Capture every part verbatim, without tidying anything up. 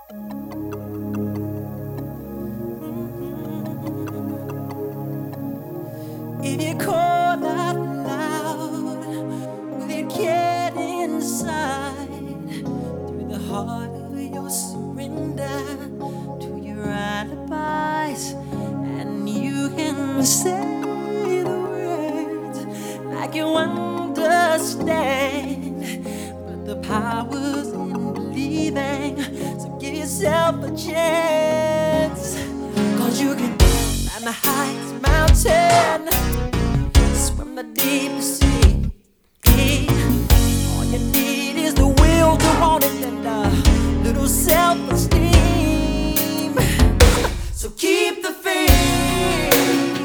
If you call out loud, will it get inside through the heart of your surrender to your alibis? And you can say the words like you understand, but the power's in believing. So give yourself a chance, 'cause you can climb the highest mountain, swim the deepest sea. All you need is the will to want it and a little self-esteem. So keep the faith.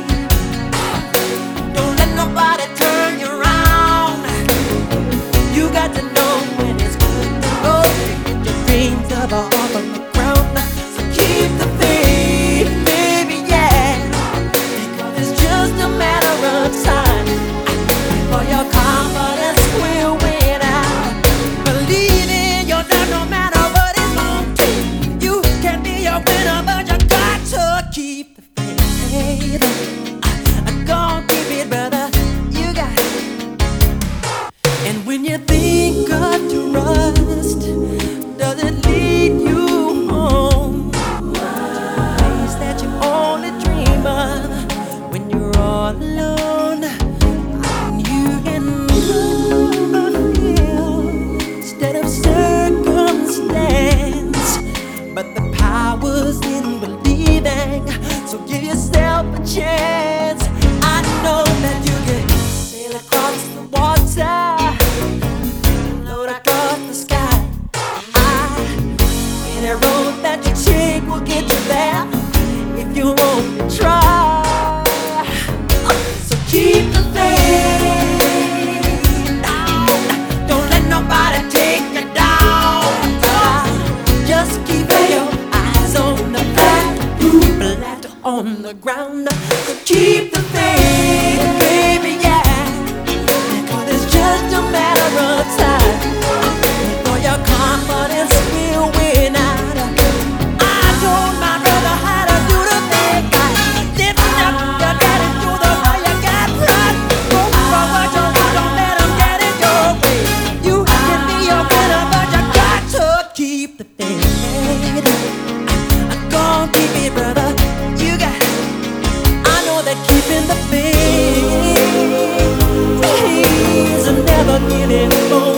Don't let nobody turn you around. You got to know when it's good to go. Get your dreams up off of the ground. So keep the faith, baby, yeah. Because it's just a matter of time for your confidence will win out. Believe in yourself no matter what it's gonna take. You can be a winner, but you got to keep the faith. I'm gonna keep it, brother. You got it. And when you think of trust, does it lead you home to a place that you only dream of when you're all alone? And you can feel instead of circumstance, but the power's in believing. So give yourself a chance. I know that you can sail across the water, float across the sky. Any road that you take will get you there if you only try. So keep the faith. Down. Don't let nobody take you down. Just keep your eyes on the path, flat on the ground. So keep the faith, baby, yeah. Because it's just a matter of time for your confidence will win out. I told my brother how to do the thing right. Lift up your attitude the way you got right. Go for what you want, don't let them get in your way. You can be a winner, but you got to keep the faith. I'm gonna keep it, brother. You got it. I know that keeping the faith is never giving up.